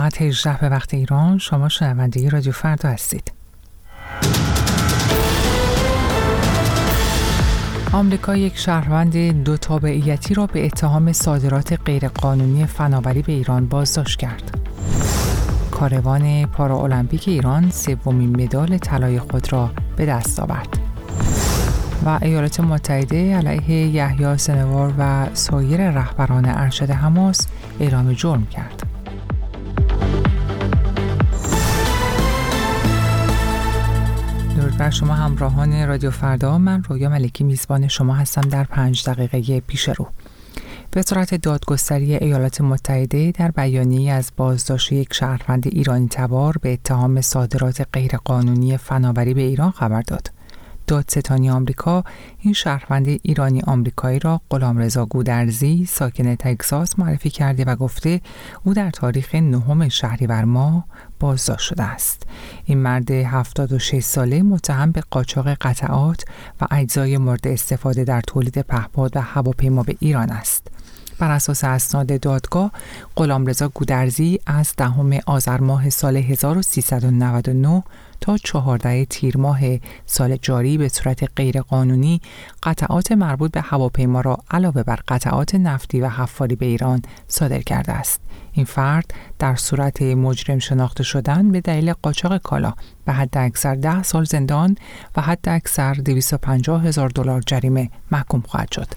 ساعت 18 به وقت ایران. شما شنونده رادیو فردا هستید. آمریکا یک شهروند دو تابعیتی را به اتهام صادرات غیرقانونی فناوری به ایران بازداشت کرد. کاروان پارالمپیک ایران سومین مدال طلای خود را به دست آورد. و ایالات متحده علیه یحیی سنوار و سایر رهبران ارشد حماس اعلام جرم کرد. درود بر شما همراهان رادیو فردا. من رویا ملکی میزبان شما هستم در 5 دقیقه پیش رو. وزارت دادگستری ایالات متحده در بیانیه‌ای از بازداشت یک شهروند ایرانی تبار به اتهام صادرات غیرقانونی فناوری به ایران خبر داد. دادستانی آمریکا این شهروند ایرانی آمریکایی را غلامرضا گودرزی ساکن تگزاس معرفی کرده و گفته او در تاریخ 9 شهریور ماه بازداشت شده است. این مرد 76 ساله متهم به قاچاق قطعات و اجزای مورد استفاده در تولید پهپاد و هواپیما به ایران است. بر اساس اسناد دادگاه، غلامرضا گودرزی از 10 آذر ماه سال 1399 تا 14 تیر ماه سال جاری به صورت غیرقانونی قطعات مربوط به هواپیما را علاوه بر قطعات نفتی و حفاری به ایران صادر کرده است. این فرد در صورت مجرم شناخته شدن به دلیل قاچاق کالا به حد اکثر 10 سال زندان و حد اکثر $250,000 جریمه محکوم خواهد شد.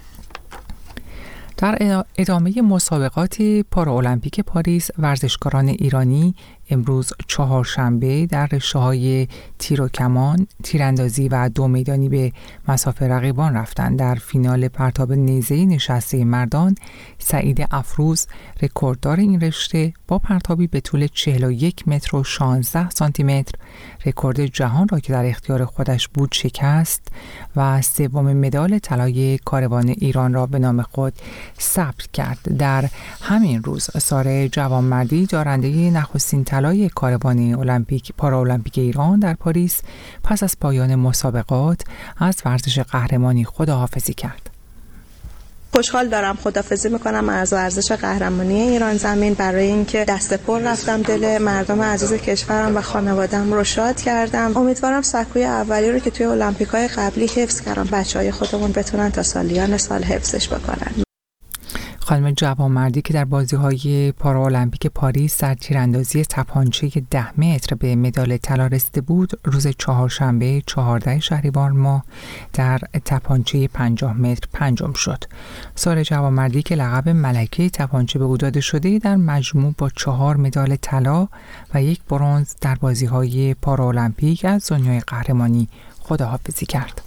در ادامه مسابقات پارالمپیک پاریس، ورزشکاران ایرانی امروز چهارشنبه در رشته‌های تیر و کمان، تیراندازی و 2 میدانی به مصاف رقیبان رفتند. در فینال پرتاب نیزه نشسته مردان، سعید افروز رکورددار این رشته با پرتابی به طول 41 متر و 16 سانتی متر رکورد جهان را که در اختیار خودش بود شکست و سومین مدال طلای کاروان ایران را به نام خود ثبت کرد. در همین روز ساره جوانمردی دارنده نخستین طلای کاروان پارالمپیک ایران در پاریس پس از پایان مسابقات از ورزش قهرمانی خداحافظی کرد. خوشحال دارم خداحافظی میکنم از ورزش قهرمانی ایران زمین. برای اینکه دست پر رفتم دل مردم عزیز کشورم و خانواده‌ام رو شاد کردم. امیدوارم سکوی اولی رو که توی المپیک‌های قبلی حفظ کردم بچهای خودمون بتونن تا سالیان سال حفظش بکنن. خانم جوانمردی که در بازی‌های پارالمپیک پاریس در تیراندازی تپانچه 10 متر به مدال طلا رسیده بود، روز چهارشنبه 14 شهریور ماه در تپانچه 50 متر پنجم شد. ساره جوانمردی که لقب ملکه تپانچه به او داده شده، در مجموع با 4 مدال طلا و 1 برنز در بازی‌های پارالمپیک از دنیای قهرمانی خداحافظی کرد.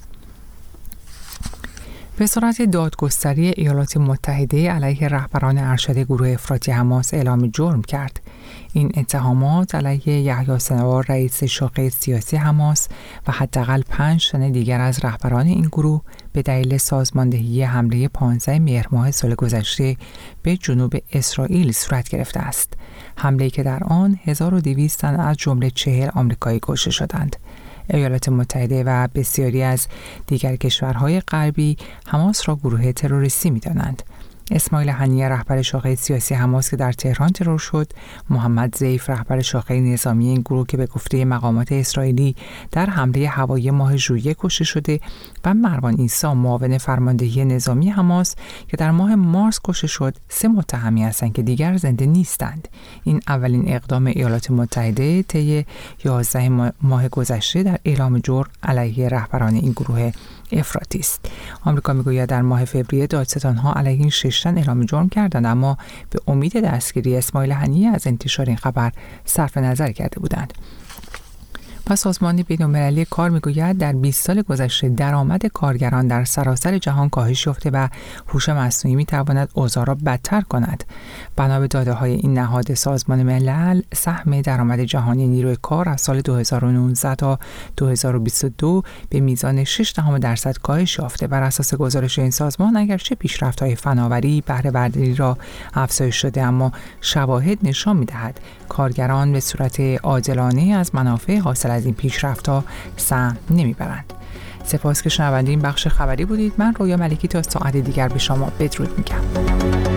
وزارت دادگستری ایالات متحده علیه رهبران ارشد گروه افراطی حماس اعلام جرم کرد. این اتهامات علیه یحیی سنوار رئیس شاخه سیاسی حماس و حداقل 5 تن دیگر از رهبران این گروه به دلیل سازماندهی حمله 15 مهر ماه سال گذشته به جنوب اسرائیل صورت گرفته است. حمله‌ای که در آن 1200 تن از جمله 40 آمریکایی کشته شدند. ایالات متحده و بسیاری از دیگر کشورهای غربی حماس را گروه تروریستی می‌دانند. اسماعیل هنیه رهبر شاخه سیاسی حماس که در تهران ترور شد، محمد ضیف رهبر شاخه نظامی این گروه که به گفته مقامات اسرائیلی در حمله هوایی ماه ژوئیه کشته شده و مروان عیسی معاون فرماندهی نظامی حماس که در ماه مارس کشته شد، 3 متهمی هستند که دیگر زنده نیستند. این اولین اقدام ایالات متحده طی 11 ماه گذشته در اعلام جرم علیه رهبران این گروه افراطی است. آمریکا میگوید در ماه فوریه دادستان‌ها علیه این 6 تن اعلام جرم کردند، اما به امید دستگیری اسماعیل هنیه از انتشار این خبر صرف نظر کرده بودند. و سازمان بین‌المللی کار میگوید در 20 سال گذشته درآمد کارگران در سراسر جهان کاهش یافته و هوش مصنوعی میتواند اوضاع را بدتر کند. بنا به داده‌های این نهاد سازمان ملل، سهم درآمد جهانی نیروی کار از سال 2019 تا 2022 به میزان 6% کاهش یافته. بر اساس گزارش این سازمان، اگرچه پیشرفت‌های فناوری بهره برداری را افزایش شده، اما شواهد نشان می‌دهد کارگران به صورت عادلانه از منافع حاصل از این پیشرفت‌ها سهم نمیبرند. سپاس که شنونده این بخش خبری بودید. من رویا ملکی تا ساعت دیگر به شما بدرود میگم.